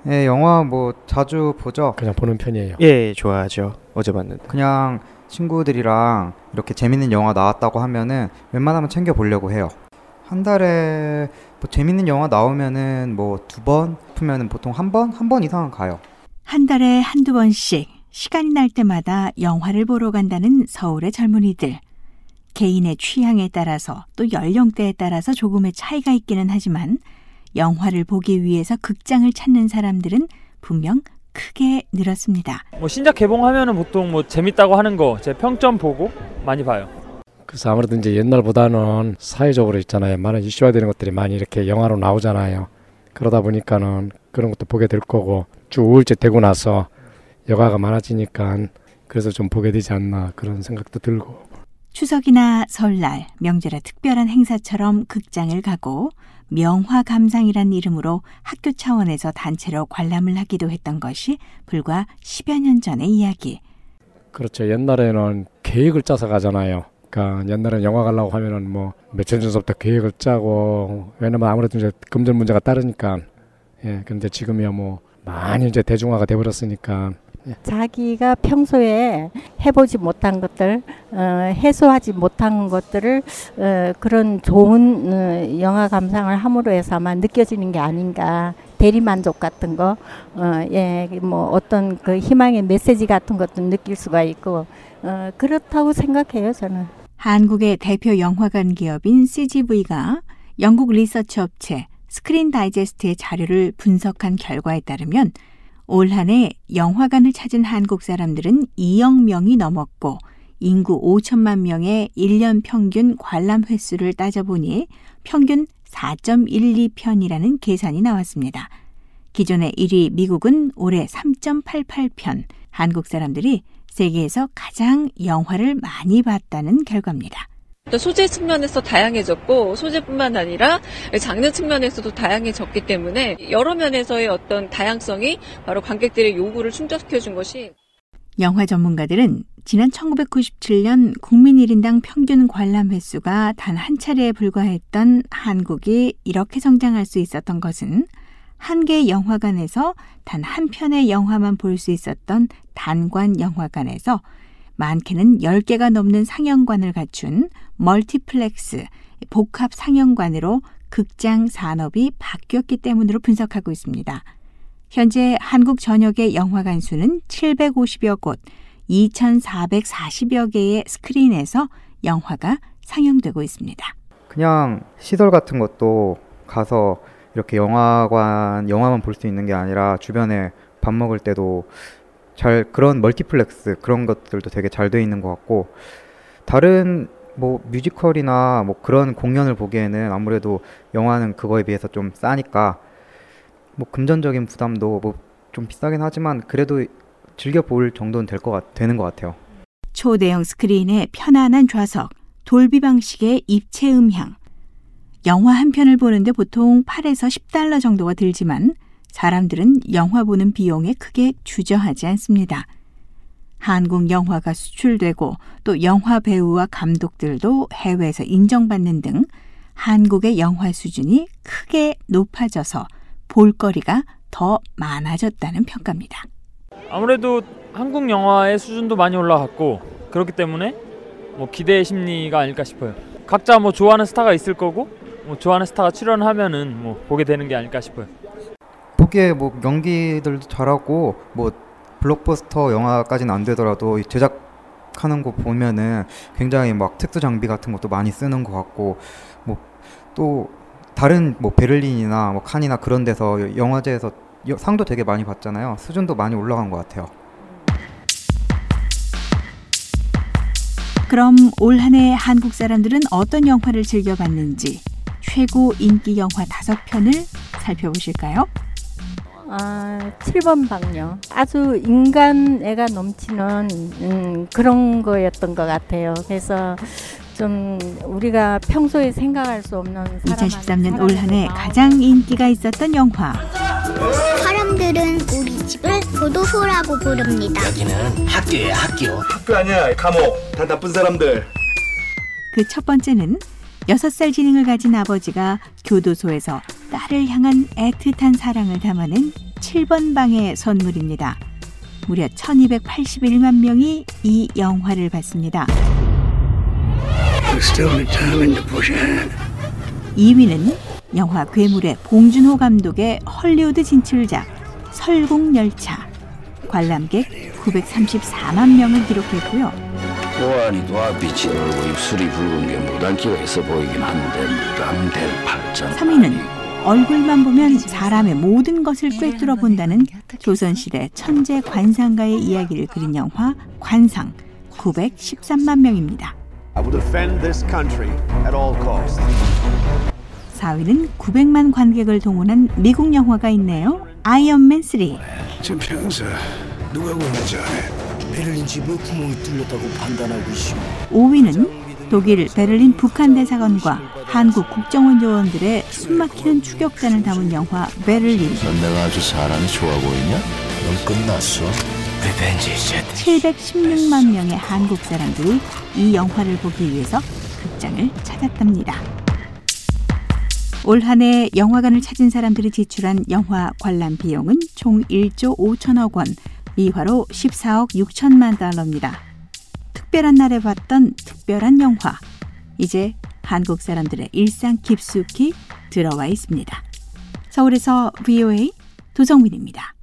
네, 영화 뭐 자주 보죠. 그냥 보는 편이에요. 예, 좋아하죠. 어제 봤는데. 그냥 친구들이랑 이렇게 재밌는 영화 나왔다고 하면은 웬만하면 챙겨 보려고 해요. 한 달에 뭐 재밌는 영화 나오면은 뭐 2번 싶으면은 보통 한 번 이상은 가요. 한 달에 한두 번씩 시간이 날 때마다 영화를 보러 간다는 서울의 젊은이들. 개인의 취향에 따라서 또 연령대에 따라서 조금의 차이가 있기는 하지만 영화를 보기 위해서 극장을 찾는 사람들은 분명 크게 늘었습니다. 뭐 신작 개봉하면은 보통 뭐 재밌다고 하는 거 제 평점 보고 많이 봐요. 그래서 아무래도 이제 옛날보다는 사회적으로 있잖아요. 많은 이슈화되는 것들이 많이 이렇게 영화로 나오잖아요. 그러다 보니까는 그런 것도 보게 될 거고 쭉 우울증 되고 나서 영화가 많아지니까 그래서 좀 보게 되지 않나 그런 생각도 들고. 추석이나 설날, 명절의 특별한 행사처럼 극장을 가고 명화 감상이란 이름으로 학교 차원에서 단체로 관람을 하기도 했던 것이 불과 10여 년 전의 이야기. 그렇죠. 옛날에는 계획을 짜서 가잖아요. 그러니까 옛날에는 영화 가려고 하면은 뭐 며칠 전부터 계획을 짜고 왜냐면 아무래도 이제 금전 문제가 따르니까. 예. 근데 지금이야 뭐 많이 이제 대중화가 돼 버렸으니까. 자기가 평소에 해보지 못한 것들, 해소하지 못한 것들을 그런 좋은 영화 감상을 함으로 해서 아마 느껴지는 게 아닌가. 대리만족 같은 거, 뭐 어떤 그 희망의 메시지 같은 것도 느낄 수가 있고 그렇다고 생각해요, 저는. 한국의 대표 영화관 기업인 CGV가 영국 리서치 업체 스크린 다이제스트의 자료를 분석한 결과에 따르면 올 한 해 영화관을 찾은 한국 사람들은 2억 명이 넘었고 인구 5천만 명의 1년 평균 관람 횟수를 따져보니 평균 4.12편이라는 계산이 나왔습니다. 기존의 1위 미국은 올해 3.88편, 한국 사람들이 세계에서 가장 영화를 많이 봤다는 결과입니다. 소재 측면에서 다양해졌고 소재뿐만 아니라 장르 측면에서도 다양해졌기 때문에 여러 면에서의 어떤 다양성이 바로 관객들의 요구를 충족시켜준 것이. 영화 전문가들은 지난 1997년 국민 1인당 평균 관람 횟수가 단 한 차례에 불과했던 한국이 이렇게 성장할 수 있었던 것은 한 개의 영화관에서 단 한 편의 영화만 볼 수 있었던 단관 영화관에서 많게는 10개가 넘는 상영관을 갖춘 멀티플렉스, 복합 상영관으로 극장 산업이 바뀌었기 때문으로 분석하고 있습니다. 현재 한국 전역의 영화관 수는 750여 곳, 2,440여 개의 스크린에서 영화가 상영되고 있습니다. 그냥 시설 같은 것도 가서 이렇게 영화만 볼 수 있는 게 아니라 주변에 밥 먹을 때도 그런 멀티플렉스 그런 것들도 되게 잘 돼 있는 것 같고 다른 뭐 뮤지컬이나 뭐 그런 공연을 보기에는 아무래도 영화는 그거에 비해서 좀 싸니까 뭐 금전적인 부담도 뭐 좀 비싸긴 하지만 그래도 즐겨 볼 정도는 되는 것 같아요. 초대형 스크린에 편안한 좌석, 돌비 방식의 입체 음향. 영화 한 편을 보는데 보통 8에서 10달러 정도가 들지만 사람들은 영화 보는 비용에 크게 주저하지 않습니다. 한국 영화가 수출되고 또 영화 배우와 감독들도 해외에서 인정받는 등 한국의 영화 수준이 크게 높아져서 볼거리가 더 많아졌다는 평가입니다. 아무래도 한국 영화의 수준도 많이 올라갔고 그렇기 때문에 뭐 기대의 심리가 아닐까 싶어요. 각자 뭐 좋아하는 스타가 있을 거고 뭐 좋아하는 스타가 출연하면은 뭐 보게 되는 게 아닐까 싶어요. 보기에 뭐 연기들도 잘하고 뭐 블록버스터 영화까지는 안 되더라도 제작하는 거 보면은 굉장히 막 특수 장비 같은 것도 많이 쓰는 것 같고 뭐 또 다른 뭐 베를린이나 뭐 칸이나 그런 데서 영화제에서 상도 되게 많이 받잖아요. 수준도 많이 올라간 것 같아요. 그럼 올 한 해 한국 사람들은 어떤 영화를 즐겨봤는지 최고 인기 영화 5편을 살펴보실까요? 7번 방요. 아주 인간애가 넘치는 그런 거였던 것 같아요. 그래서 좀 우리가 평소에 생각할 수 없는 2013년 올 한 해 가장 인기가 있었던 영화. 사람들은 우리 집을 교도소라고 부릅니다. 여기는 학교예요, 학교. 학교 아니야, 감옥. 다 나쁜 사람들. 그 첫 번째는 6살 지능을 가진 아버지가 교도소에서 딸을 향한 애틋한 사랑을 담아낸 7번 방의 선물입니다. 무려 1281만 명이 이 영화를 봤습니다. 2위는 영화 괴물의 봉준호 감독의 헐리우드 진출작 설국열차. 관람객 934만 명을 기록했고요. 보안이 도합빛이 돌고 입술이 붉은 게 무단기가 있어 보이긴 한데 무당될 팔자. 3위는 얼굴만 보면 사람의 모든 것을 꿰뚫어 본다는 조선시대 천재 관상가의 이야기를 그린 영화 관상. 913만 명입니다. 4위는 900만 관객을 동원한 미국 영화가 있네요. 아이언맨 3. 지금 평소 누가 공연지 않아? 베를린 집에 구멍이 뚫렸다고 판단하고 있어. 5위는 독일 베를린 북한 대사관과 한국 국정원 요원들의 숨막히는 추격전을 담은 영화 베를린. 내가 아주 사람이 좋아 보이냐? 넌 끝났어. 716만 명의 한국 사람들이 이 영화를 보기 위해서 극장을 찾았답니다. 올 한 해 영화관을 찾은 사람들이 지출한 영화 관람 비용은 총 1조 5천억 원, 미화로 14억 6천만 달러입니다. 특별한 날에 봤던 특별한 영화. 이제 한국 사람들의 일상 깊숙이 들어와 있습니다. 서울에서 VOA 도정민입니다.